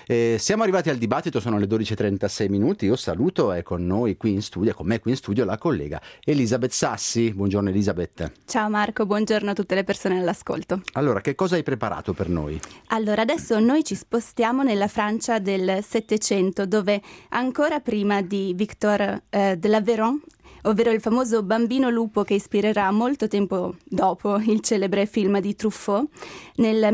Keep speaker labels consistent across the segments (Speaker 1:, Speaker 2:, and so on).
Speaker 1: Siamo arrivati al dibattito, sono le 12:36 minuti. Io saluto, è con noi qui in studio, con me qui in studio, la collega Elisabeth Sassi. Buongiorno Elisabeth.
Speaker 2: Ciao Marco, buongiorno a tutte le persone all'ascolto.
Speaker 1: Allora, che cosa hai preparato per noi?
Speaker 2: Allora, adesso noi ci spostiamo nella Francia del Settecento, dove ancora prima di Victor de la Véron, ovvero il famoso bambino lupo che ispirerà molto tempo dopo il celebre film di Truffaut, nel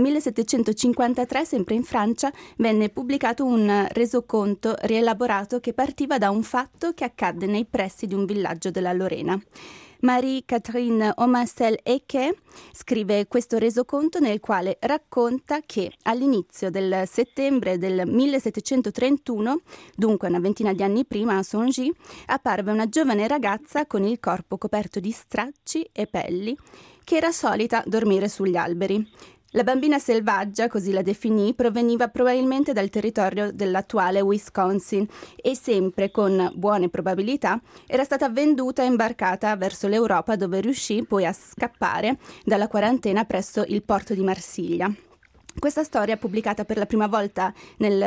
Speaker 2: 1753, sempre in Francia, venne pubblicato un resoconto rielaborato che partiva da un fatto che accadde nei pressi di un villaggio della Lorena. Marie-Catherine Omasel-Eke scrive questo resoconto nel quale racconta che all'inizio del settembre del 1731, dunque una ventina di anni prima a Songy, apparve una giovane ragazza con il corpo coperto di stracci e pelli che era solita dormire sugli alberi. La bambina selvaggia, così la definì, proveniva probabilmente dal territorio dell'attuale Wisconsin e sempre, con buone probabilità, era stata venduta e imbarcata verso l'Europa, dove riuscì poi a scappare dalla quarantena presso il porto di Marsiglia. Questa storia, pubblicata per la prima volta nel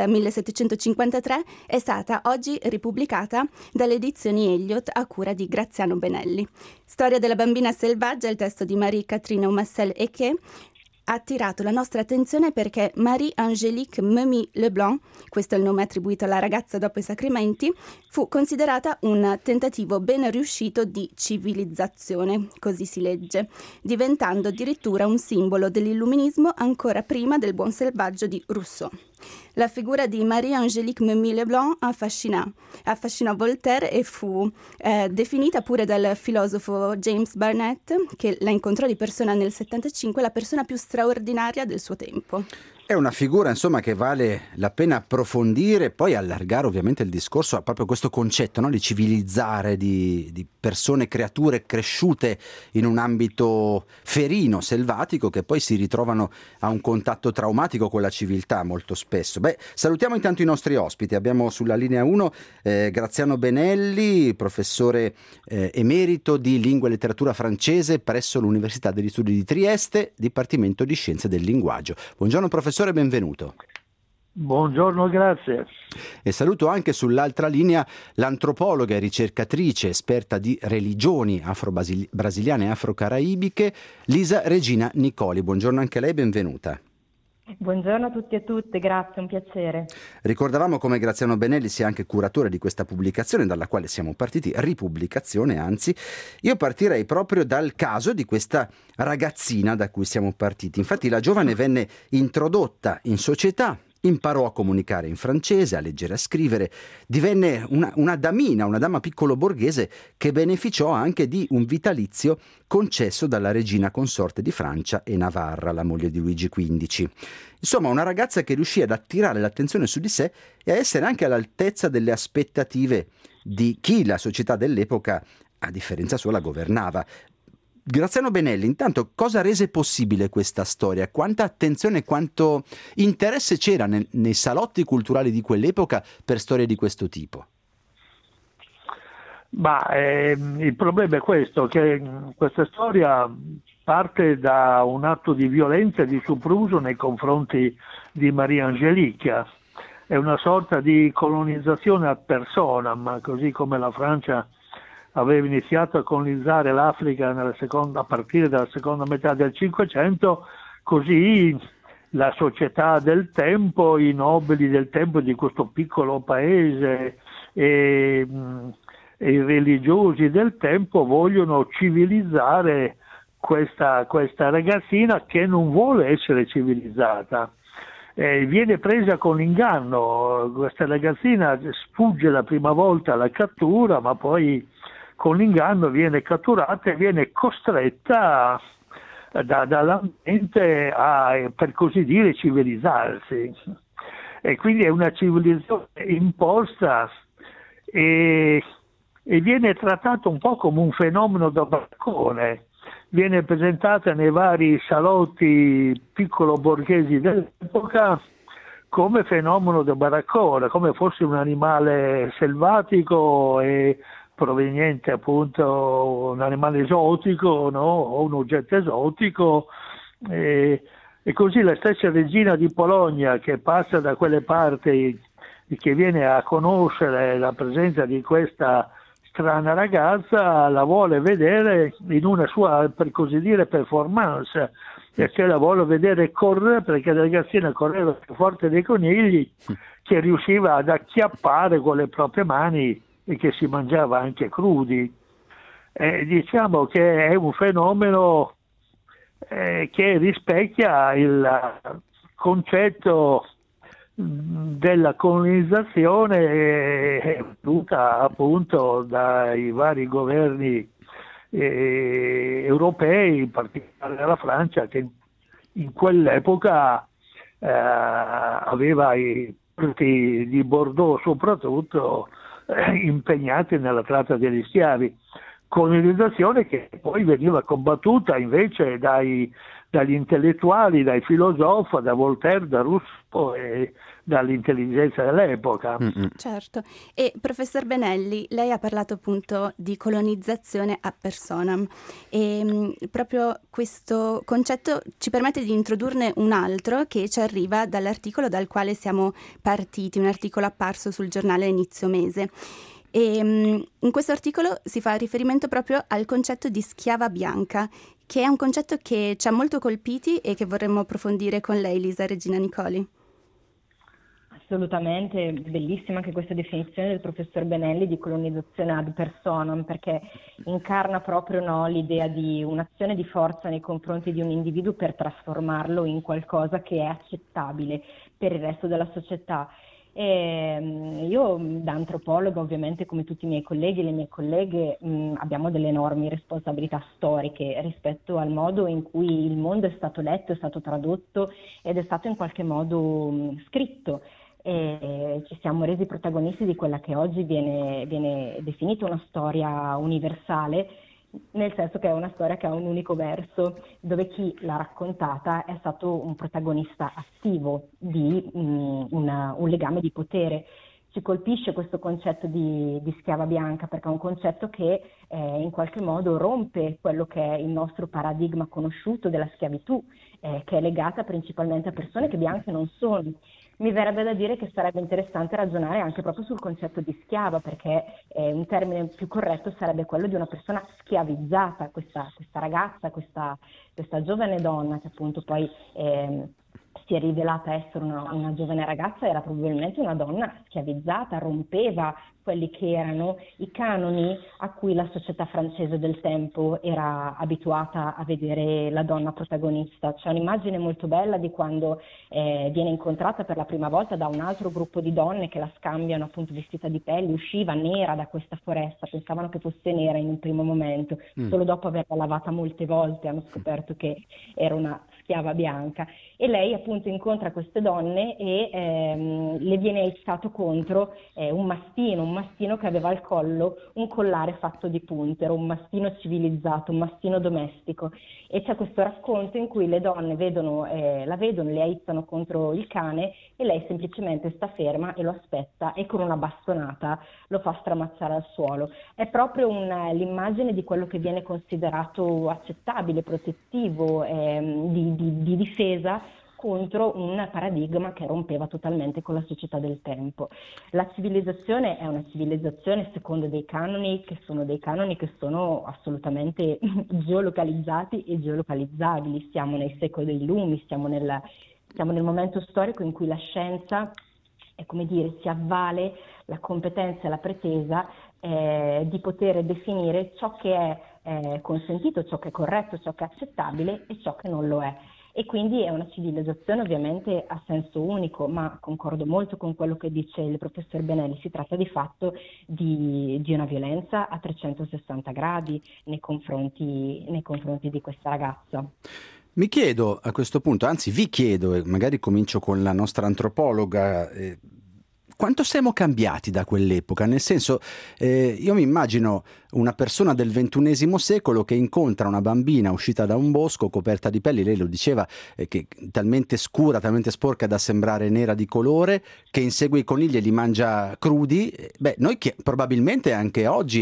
Speaker 2: 1753, è stata oggi ripubblicata dalle edizioni Elliott a cura di Graziano Benelli. Storia della bambina selvaggia, il testo di Marie-Catherine Omasel-Eke, ha attirato la nostra attenzione perché Marie-Angélique Memmi-Leblanc, questo è il nome attribuito alla ragazza dopo i sacramenti, fu considerata un tentativo ben riuscito di civilizzazione, così si legge, diventando addirittura un simbolo dell'illuminismo ancora prima del buon selvaggio di Rousseau. La figura di Marie-Angélique Memmi-Leblanc affascinò Voltaire e fu definita pure dal filosofo James Barnett, che la incontrò di persona nel 75, la persona più straordinaria del suo tempo.
Speaker 1: È una figura, insomma, che vale la pena approfondire, poi allargare ovviamente il discorso a proprio questo concetto, no? Di civilizzare, di persone, creature cresciute in un ambito ferino, selvatico, che poi si ritrovano a un contatto traumatico con la civiltà molto spesso. Salutiamo intanto i nostri ospiti. Abbiamo sulla linea 1 Graziano Benelli, professore emerito di lingua e letteratura francese presso l'Università degli Studi di Trieste, Dipartimento di Scienze del Linguaggio. Buongiorno professore. Benvenuto.
Speaker 3: Buongiorno, grazie.
Speaker 1: E saluto anche sull'altra linea l'antropologa e ricercatrice esperta di religioni afro-brasiliane e afro-caraibiche, Lisa Regina Nicoli. Buongiorno anche a lei, benvenuta.
Speaker 4: Buongiorno a tutti e tutte, grazie, un piacere.
Speaker 1: Ricordavamo come Graziano Benelli sia anche curatore di questa pubblicazione dalla quale siamo partiti, ripubblicazione anzi. Io partirei proprio dal caso di questa ragazzina da cui siamo partiti. Infatti la giovane venne introdotta in società, imparò a comunicare in francese, a leggere e a scrivere, divenne una damina, una dama piccolo borghese che beneficiò anche di un vitalizio concesso dalla regina consorte di Francia e Navarra, la moglie di Luigi XV. Insomma, una ragazza che riuscì ad attirare l'attenzione su di sé e a essere anche all'altezza delle aspettative di chi la società dell'epoca, a differenza sua, la governava. Graziano Benelli, intanto cosa rese possibile questa storia? Quanta attenzione, quanto interesse c'era nei salotti culturali di quell'epoca per storie di questo tipo?
Speaker 3: Il problema è questo, che questa storia parte da un atto di violenza e di sopruso nei confronti di Maria Angelica. È una sorta di colonizzazione ad personam, così come la Francia aveva iniziato a colonizzare l'Africa a partire dalla seconda metà del Cinquecento, così la società del tempo, i nobili del tempo di questo piccolo paese e i religiosi del tempo vogliono civilizzare questa ragazzina che non vuole essere civilizzata. Viene presa con inganno, questa ragazzina sfugge la prima volta alla cattura, ma poi con l'inganno viene catturata e viene costretta dall'ambiente a, per così dire, civilizzarsi. E quindi è una civilizzazione imposta e viene trattata un po' come un fenomeno da barcone. Viene presentata nei vari salotti piccolo borghesi dell'epoca come fenomeno da baraccone, come fosse un animale selvatico e proveniente appunto un animale esotico, no? O un oggetto esotico, e E così la stessa regina di Polonia, che passa da quelle parti, che viene a conoscere la presenza di questa strana ragazza, la vuole vedere in una sua, per così dire, performance, perché la vuole vedere correre, perché la ragazzina correva più forte dei conigli, che riusciva ad acchiappare con le proprie mani e che si mangiava anche crudi. Diciamo che è un fenomeno che rispecchia il concetto della colonizzazione voluta appunto dai vari governi europei, in particolare dalla Francia, che in quell'epoca aveva i porti di Bordeaux soprattutto impegnati nella tratta degli schiavi. Colonizzazione che poi veniva combattuta invece dagli intellettuali, dai filosofi, da Voltaire, da Rousseau e dall'intelligenza dell'epoca.
Speaker 2: Certo. E professor Benelli, lei ha parlato appunto di colonizzazione ad personam e proprio questo concetto ci permette di introdurne un altro che ci arriva dall'articolo dal quale siamo partiti, un articolo apparso sul giornale inizio mese. E in questo articolo si fa riferimento proprio al concetto di schiava bianca, che è un concetto che ci ha molto colpiti e che vorremmo approfondire con lei, Lisa Regina Nicoli.
Speaker 4: Assolutamente, bellissima anche questa definizione del professor Benelli di colonizzazione ad personam, perché incarna proprio l'idea di un'azione di forza nei confronti di un individuo per trasformarlo in qualcosa che è accettabile per il resto della società. E io da antropologa, ovviamente, come tutti i miei colleghi e le mie colleghe, abbiamo delle enormi responsabilità storiche rispetto al modo in cui il mondo è stato letto, è stato tradotto ed è stato in qualche modo scritto. E ci siamo resi protagonisti di quella che oggi viene definita una storia universale, nel senso che è una storia che ha un unico verso, dove chi l'ha raccontata è stato un protagonista attivo di un legame di potere. Ci colpisce questo concetto di schiava bianca, perché è un concetto che in qualche modo rompe quello che è il nostro paradigma conosciuto della schiavitù, che è legata principalmente a persone che bianche non sono. Mi verrebbe da dire che sarebbe interessante ragionare anche proprio sul concetto di schiava, perché un termine più corretto sarebbe quello di una persona schiavizzata, questa ragazza, questa giovane donna che appunto poi si è rivelata essere una giovane ragazza, era probabilmente una donna schiavizzata, rompeva quelli che erano i canoni a cui la società francese del tempo era abituata a vedere la donna protagonista. C'è un'immagine molto bella di quando viene incontrata per la prima volta da un altro gruppo di donne che la scambiano appunto vestita di pelle, usciva nera da questa foresta, pensavano che fosse nera in un primo momento, solo dopo averla lavata molte volte hanno scoperto che era una schiava bianca, e lei appunto incontra queste donne e le viene issato contro un mastino che aveva al collo un collare fatto di punte, era un mastino civilizzato, un mastino domestico, e c'è questo racconto in cui le donne la vedono, le aizzano contro il cane e lei semplicemente sta ferma e lo aspetta e con una bastonata lo fa stramazzare al suolo. È proprio l'immagine di quello che viene considerato accettabile, protettivo, di difesa contro un paradigma che rompeva totalmente con la società del tempo. La civilizzazione è una civilizzazione secondo dei canoni che sono assolutamente geolocalizzati e geolocalizzabili. Siamo nei secoli dei lumi, siamo nel momento storico in cui la scienza si avvale la competenza e la pretesa di poter definire ciò che è consentito, ciò che è corretto, ciò che è accettabile e ciò che non lo è. E quindi è una civilizzazione ovviamente a senso unico, ma concordo molto con quello che dice il professor Benelli, si tratta di fatto di una violenza a 360 gradi nei confronti di questa ragazza.
Speaker 1: Mi chiedo a questo punto, anzi vi chiedo, e magari comincio con la nostra antropologa, quanto siamo cambiati da quell'epoca? Nel senso, io mi immagino una persona del XXI secolo che incontra una bambina uscita da un bosco coperta di pelli, lei lo diceva, che talmente scura, talmente sporca da sembrare nera di colore, che insegue i conigli e li mangia crudi. Noi che probabilmente anche oggi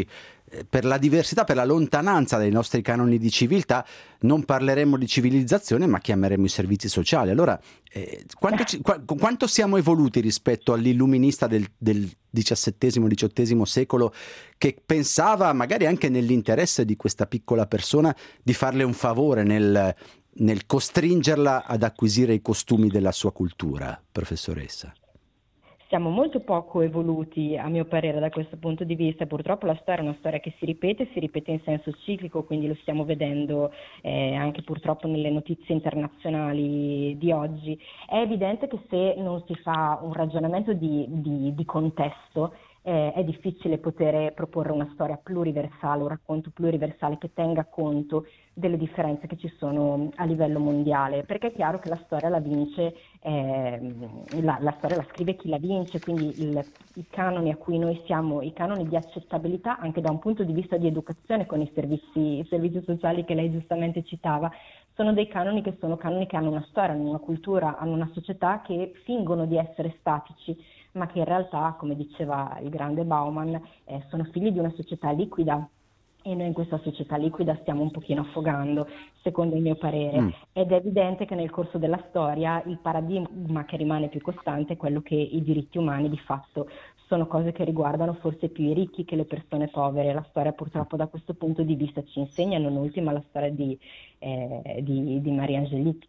Speaker 1: per la diversità, per la lontananza dai nostri canoni di civiltà, non parleremmo di civilizzazione ma chiameremmo i servizi sociali. Allora, quanto siamo evoluti rispetto all'illuminista del XVII-XVIII secolo, che pensava, magari anche nell'interesse di questa piccola persona, di farle un favore nel costringerla ad acquisire i costumi della sua cultura, professoressa?
Speaker 4: Siamo molto poco evoluti, a mio parere, da questo punto di vista. Purtroppo la storia è una storia che si ripete in senso ciclico, quindi lo stiamo vedendo anche purtroppo nelle notizie internazionali di oggi. È evidente che se non si fa un ragionamento di contesto, è difficile poter proporre una storia pluriversale, un racconto pluriversale che tenga conto delle differenze che ci sono a livello mondiale, perché è chiaro che la storia la vince, la storia la scrive chi la vince, quindi i canoni a cui noi siamo, i canoni di accettabilità anche da un punto di vista di educazione con i servizi sociali che lei giustamente citava, sono dei canoni che hanno una storia, hanno una cultura, hanno una società che fingono di essere statici, ma che in realtà, come diceva il grande Bauman, sono figli di una società liquida, e noi in questa società liquida stiamo un pochino affogando, secondo il mio parere. Ed è evidente che nel corso della storia il paradigma che rimane più costante è quello che i diritti umani di fatto sono cose che riguardano forse più i ricchi che le persone povere. La storia purtroppo da questo punto di vista ci insegna, non ultima la storia di Maria Angelique.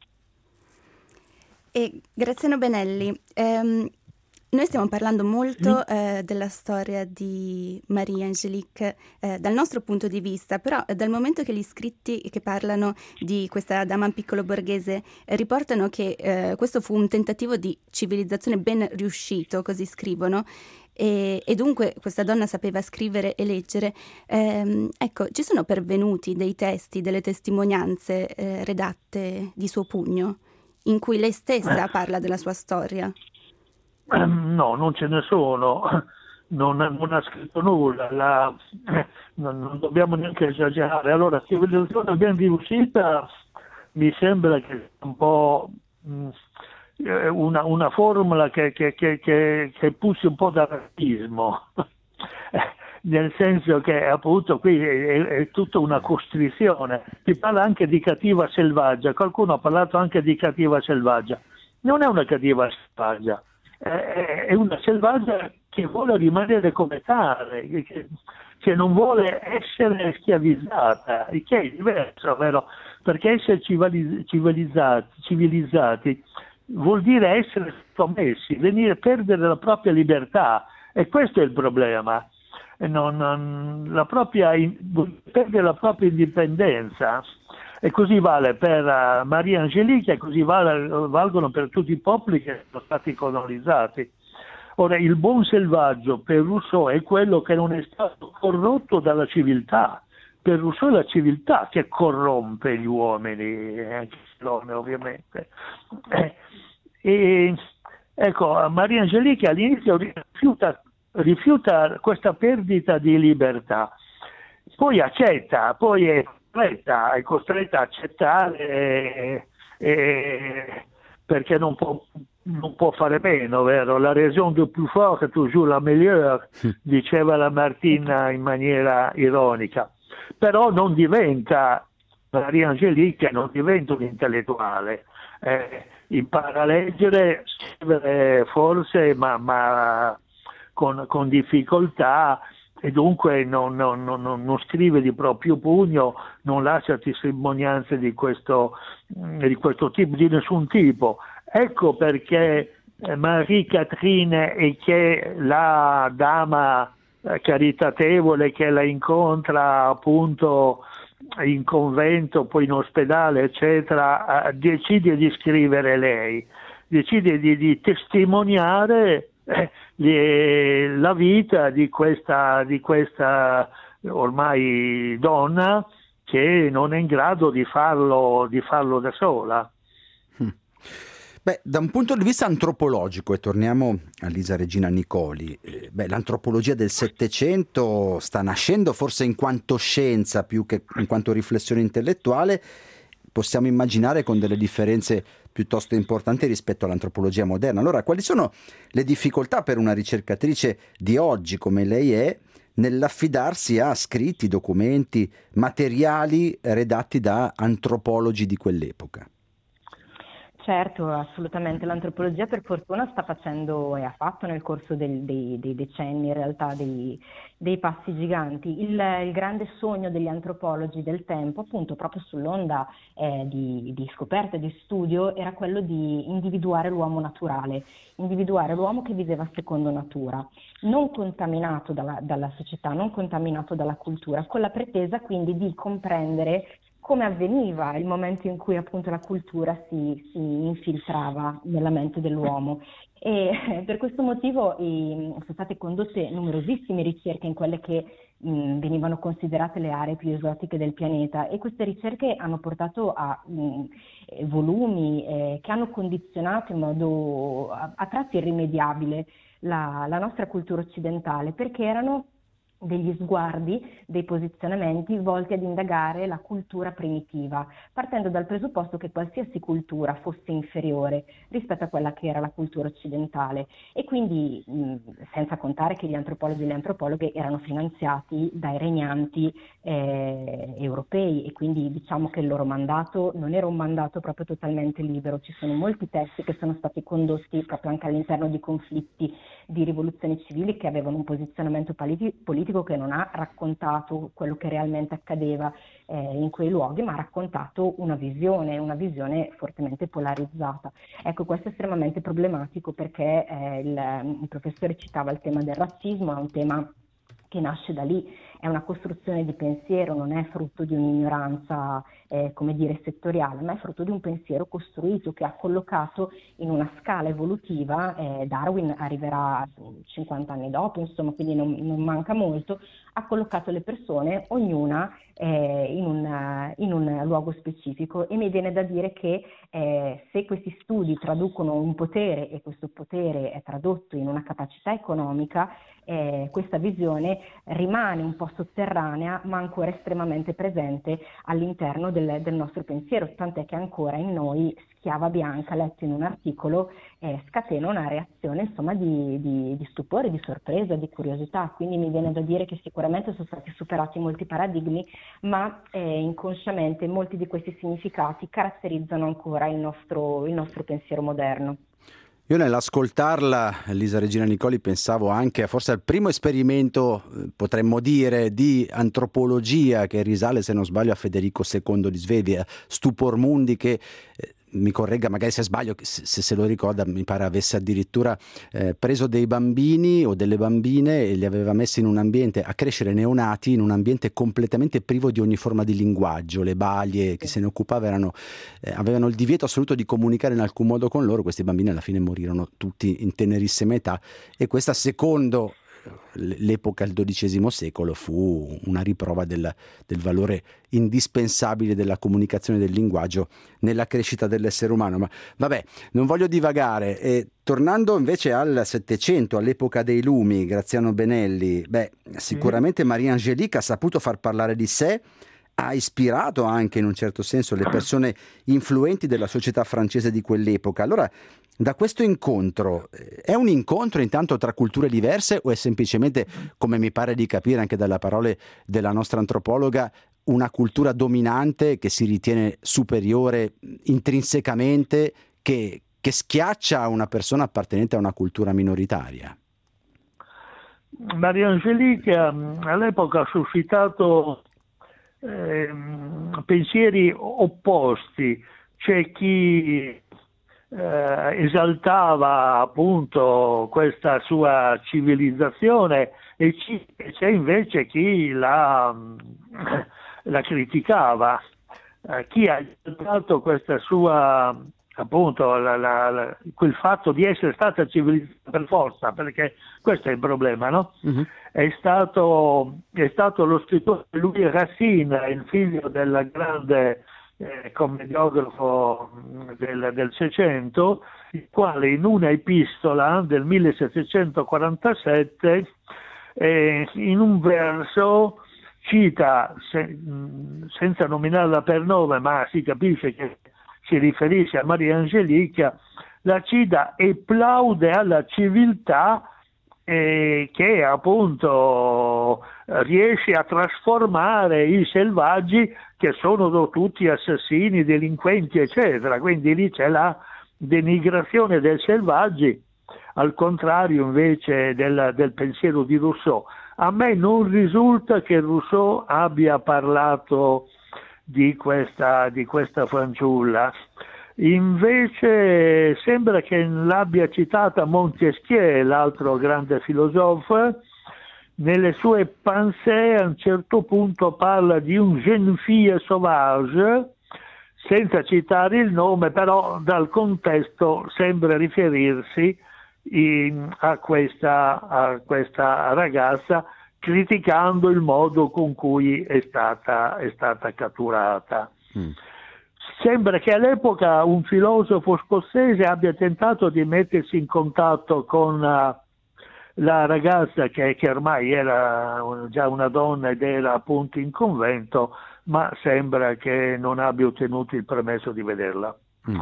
Speaker 2: E Graziano Benelli, noi stiamo parlando molto della storia di Maria Angelique dal nostro punto di vista, però dal momento che gli scritti che parlano di questa dama piccolo borghese riportano che questo fu un tentativo di civilizzazione ben riuscito, così scrivono, e dunque questa donna sapeva scrivere e leggere, ecco, ci sono pervenuti dei testi, delle testimonianze redatte di suo pugno, in cui lei stessa parla della sua storia?
Speaker 3: No, non ce ne sono, non ha scritto nulla, non dobbiamo neanche esagerare. Allora, civilizzazione ben riuscita mi sembra che sia un po' una formula che pussi un po' da razzismo, nel senso che appunto qui è tutta una costrizione. Si parla anche di cattiva selvaggia, qualcuno ha parlato anche di cattiva selvaggia. Non è una cattiva selvaggia, è una selvaggia che vuole rimanere come tale, che non vuole essere schiavizzata, il che è diverso, vero? Perché essere civilizzati vuol dire essere sottomessi, perdere la propria libertà, e questo è il problema. Perdere la propria indipendenza. E così vale per Maria Angelique, e così valgono per tutti i popoli che sono stati colonizzati. Ora, il buon selvaggio per Rousseau è quello che non è stato corrotto dalla civiltà. Per Rousseau è la civiltà che corrompe gli uomini, anche le donne ovviamente. Ecco, Maria Angelique all'inizio rifiuta questa perdita di libertà, poi accetta, poi è costretta a accettare, perché non può fare meno, vero? La raison du plus fort est toujours la meilleure, diceva Lamartine in maniera ironica. Però non diventa, Maria Angelique non diventa un intellettuale, impara a leggere, scrivere forse, ma con difficoltà, e dunque non scrive di proprio pugno, non lascia testimonianze di questo tipo, di nessun tipo. Ecco perché Marie Catherine è che la dama caritatevole che la incontra appunto in convento, poi in ospedale, eccetera, decide di scrivere lei, decide di testimoniare la vita di questa ormai donna che non è in grado di farlo da sola.
Speaker 1: Beh, da un punto di vista antropologico, e torniamo a Lisa Regina Nicoli, l'antropologia del Settecento sta nascendo forse in quanto scienza più che in quanto riflessione intellettuale. Possiamo immaginare con delle differenze piuttosto importanti rispetto all'antropologia moderna. Allora, quali sono le difficoltà per una ricercatrice di oggi come lei è nell'affidarsi a scritti, documenti, materiali redatti da antropologi di quell'epoca.
Speaker 4: Certo, assolutamente. L'antropologia per fortuna sta facendo e ha fatto nel corso dei decenni in realtà dei passi giganti. Il grande sogno degli antropologi del tempo, appunto proprio sull'onda di scoperta e di studio, era quello di individuare l'uomo naturale, individuare l'uomo che viveva secondo natura, non contaminato dalla società, non contaminato dalla cultura, con la pretesa quindi di comprendere come avveniva il momento in cui appunto la cultura si infiltrava nella mente dell'uomo. E per questo motivo sono state condotte numerosissime ricerche in quelle che venivano considerate le aree più esotiche del pianeta, e queste ricerche hanno portato a volumi che hanno condizionato in modo a tratti irrimediabile la nostra cultura occidentale, perché erano degli sguardi, dei posizionamenti volti ad indagare la cultura primitiva, partendo dal presupposto che qualsiasi cultura fosse inferiore rispetto a quella che era la cultura occidentale, e quindi senza contare che gli antropologi e le antropologhe erano finanziati dai regnanti europei, e quindi diciamo che il loro mandato non era un mandato proprio totalmente libero. Ci sono molti testi che sono stati condotti proprio anche all'interno di conflitti, di rivoluzioni civili, che avevano un posizionamento politico che non ha raccontato quello che realmente accadeva in quei luoghi, ma ha raccontato una visione fortemente polarizzata. Ecco, questo è estremamente problematico, perché il professore citava il tema del razzismo, è un tema che nasce da lì, è una costruzione di pensiero, non è frutto di un'ignoranza settoriale, ma è frutto di un pensiero costruito che ha collocato in una scala evolutiva. Darwin arriverà 50 anni dopo, insomma, quindi non manca molto, ha collocato le persone, ognuna in un luogo specifico, e mi viene da dire che se questi studi traducono un potere, e questo potere è tradotto in una capacità economica, questa visione rimane un po' sotterranea, ma ancora estremamente presente all'interno del nostro pensiero, tant'è che ancora in noi Schiava Bianca, letto in un articolo, scatena una reazione insomma di stupore, di sorpresa, di curiosità. Quindi mi viene da dire che sicuramente sono stati superati molti paradigmi, ma inconsciamente molti di questi significati caratterizzano ancora il nostro pensiero moderno.
Speaker 1: Io nell'ascoltarla, Lisa Regina Nicoli, pensavo anche forse al primo esperimento, potremmo dire, di antropologia che risale, se non sbaglio, a Federico II di Svevia, Stupor Mundi, che mi corregga magari se sbaglio, se lo ricorda, mi pare avesse addirittura preso dei bambini o delle bambine e li aveva messi in un ambiente a crescere neonati, in un ambiente completamente privo di ogni forma di linguaggio. Le balie che se ne occupava avevano il divieto assoluto di comunicare in alcun modo con loro. Questi bambini alla fine morirono tutti in tenerissima età, e questa, secondo l'epoca del XII secolo, fu una riprova del valore indispensabile della comunicazione del linguaggio nella crescita dell'essere umano. Ma vabbè, non voglio divagare. Tornando invece al Settecento, all'epoca dei lumi, Graziano Benelli, sicuramente Maria Angelique ha saputo far parlare di sé, ha ispirato anche in un certo senso le persone influenti della società francese di quell'epoca. Allora, da questo incontro, è un incontro intanto tra culture diverse, o è semplicemente, come mi pare di capire anche dalle parole della nostra antropologa, una cultura dominante che si ritiene superiore intrinsecamente, che schiaccia una persona appartenente a una cultura minoritaria?
Speaker 3: Maria Angelique all'epoca ha suscitato pensieri opposti. C'è chi esaltava appunto questa sua civilizzazione, e c'è invece chi la criticava, chi ha esaltato questa sua, appunto, quel fatto di essere stata civilizzata per forza, perché questo è il problema, no? Uh-huh. È stato lo scrittore Louis Racine, il figlio del grande commediografo del Seicento, il quale in una epistola del 1747 in un verso cita, senza nominarla per nome, ma si capisce che si riferisce a Maria Angelique, la cita e plaude alla civiltà che appunto riesce a trasformare i selvaggi, che sono tutti assassini, delinquenti, eccetera. Quindi lì c'è la denigrazione dei selvaggi, al contrario invece del pensiero di Rousseau. A me non risulta che Rousseau abbia parlato di questa fanciulla. Invece sembra che l'abbia citata Montesquieu, l'altro grande filosofo. Nelle sue Pensées a un certo punto parla di un jeune fille sauvage, senza citare il nome, però dal contesto sembra riferirsi a questa ragazza, criticando il modo con cui è stata catturata. Sembra che all'epoca un filosofo scozzese abbia tentato di mettersi in contatto con la ragazza che ormai era già una donna ed era appunto in convento, ma sembra che non abbia ottenuto il permesso di vederla.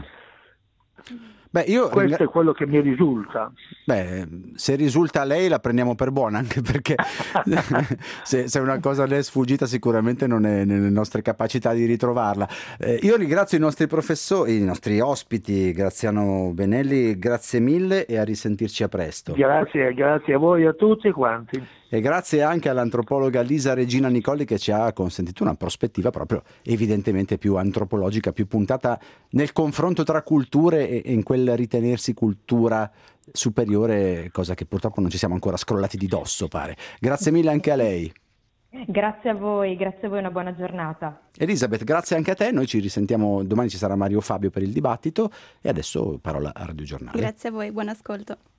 Speaker 3: Questo è quello che mi risulta.
Speaker 1: Se risulta a lei la prendiamo per buona, anche perché se una cosa le è sfuggita sicuramente non è nelle nostre capacità di ritrovarla. Io ringrazio i nostri professori, i nostri ospiti, Graziano Benelli, grazie mille e a risentirci a presto.
Speaker 3: Grazie a voi, a tutti quanti.
Speaker 1: E grazie anche all'antropologa Lisa Regina Nicoli, che ci ha consentito una prospettiva proprio evidentemente più antropologica, più puntata nel confronto tra culture e in quel ritenersi cultura superiore, cosa che purtroppo non ci siamo ancora scrollati di dosso, pare. Grazie mille anche a lei.
Speaker 4: Grazie a voi, una buona giornata.
Speaker 1: Elisabeth, grazie anche a te, noi ci risentiamo domani, ci sarà Mario Fabio per il dibattito e adesso parola a Radio Giornale.
Speaker 2: Grazie a voi, buon ascolto.